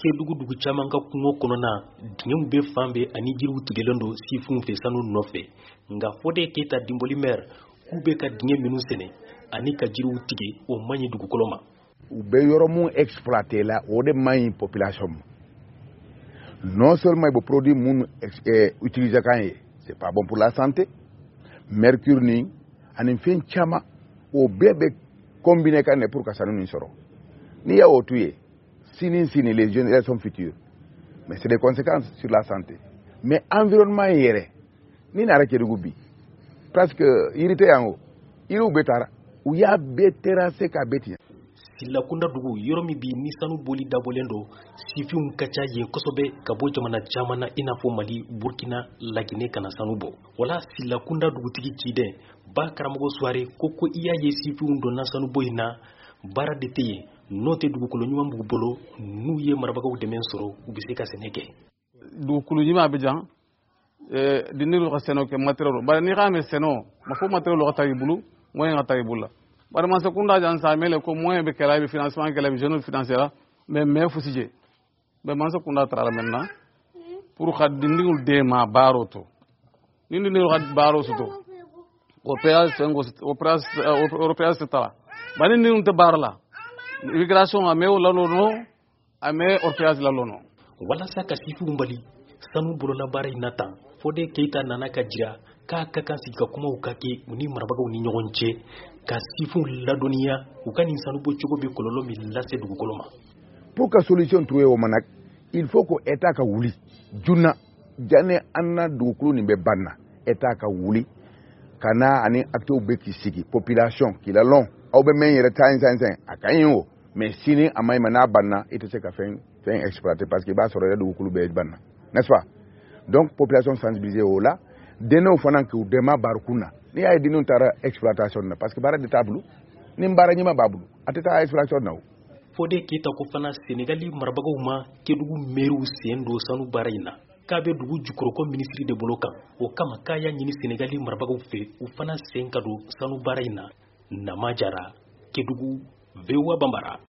Kedugu dugu caman ka kungo kɔnɔna dingɛw bɛ fan bɛɛ ani jiriw tigɛlen don sifinw fɛ sanu nɔfɛ nka Fode Keyita Dimboli maire k'u bɛ ka dingɛ minnu sɛnɛ ani ka jiriw tigɛ o man ɲi dugukolo ma. U bɛ yɔrɔ mun exploiter la o de man ɲi population ma. Non seulement il produit mun utiliser kan ye c'est pas bon pour la santé, mercure ni ani fɛn caman o bɛɛ bɛ combiner kan ne pour ka sanu nin sɔrɔ. Ni y'a o to ye sini les générations futures, mais c'est des conséquences sur la santé. Mais environnement yɛrɛ ni nara Kedugu bi presque irite yango iru betara u y'a bɛɛ terrasser ka bɛɛ tiɲɛ. Silakunda dugu yɔrɔ min bi ni sanu boli dabɔlen don sifinw ka ca yen kosɛbɛ ka bɔ jamana caman na i n'a fɔ Mali, Burkina, Laginɛ kana sanu bɔ. Wala Silakunda dugutigi ciden ba karamɔgɔ Suware ko i y'a ye sifinw donna sanu bɔ in na baara de tɛ yen n'o tɛ dugukolo ɲuman b'u bolo n'u ye marabagaw dɛmɛ sɔrɔ u bɛ se ka sɛnɛ kɛ. Dugukolo ɲuman bɛ jan dinero ka sɛnɛ kɛ matériel bari ni ka mɛ sɛnɛ ma fɔ matériel ka taa i bolo moyen ka taa i bolo la. Bari man sekunda jan sa mele ko moyen be kala be financement kala be jeune financière mais fusije be man sekunda tra maintenant pour khadindingul de ma baroto ni ni ro baro soto opération tala bani ni unte barla immigration a mew la no a me opération la lono wala sa ka sifu mbali sanu bolola bara inata Fode Keyita nana ka jira ka kan sigi ka kumaw ka kɛ u ni marabagaw ni ɲɔgɔn cɛ ka sifu ladɔniya u ka nin sanu bɔ cogo bɛ kɔlɔlɔ min lase dugukolo ma. Pour que solution trouver o manak il faut que état ka wuli junna jane anna dugukolo nin bɛ banna état ka wuli kana ani acteurs bɛ k'i sigi population kila long aw bɛ men yɛrɛ tan a kan yin o mais sini a ma n'a banna i tɛ se ka fɛn exploiter parce que i b'a sɔrɔ yɛrɛ dugukolo bɛ banna n'est-ce pas. Donc population sensibilisée au là deno fana ku dema barkuna ni ay dinu tara exploitation na parce que bara de tablu ni mbara nyima bablu ateta exploitation na. Fode Keyita ko fana Senegali marabagaw ma Kedugu meru sen do sanu bara ina ka be dugu jukoro ko ministre de bolo kan o kama ka ya ɲini Senegali marabagaw fɛ u fana sen ka do sanu bara ina nama jara Kedugu Vewa Bambara.